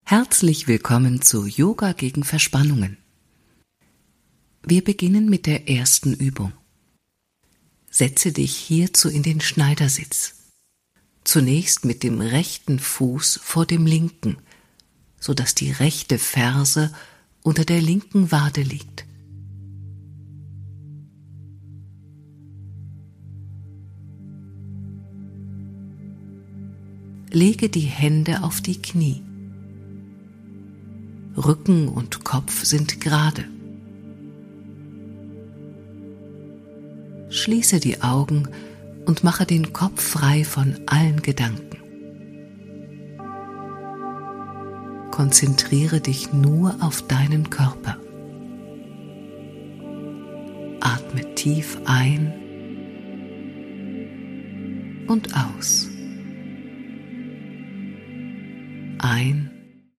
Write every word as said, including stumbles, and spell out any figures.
Herzlich willkommen zu Yoga gegen Verspannungen. Wir beginnen mit der ersten Übung. Setze dich hierzu in den Schneidersitz. Zunächst mit dem rechten Fuß vor dem linken, sodass die rechte Ferse unter der linken Wade liegt. Lege die Hände auf die Knie. Rücken und Kopf sind gerade. Schließe die Augen und mache den Kopf frei von allen Gedanken. Konzentriere dich nur auf deinen Körper. Atme tief ein und aus. Ein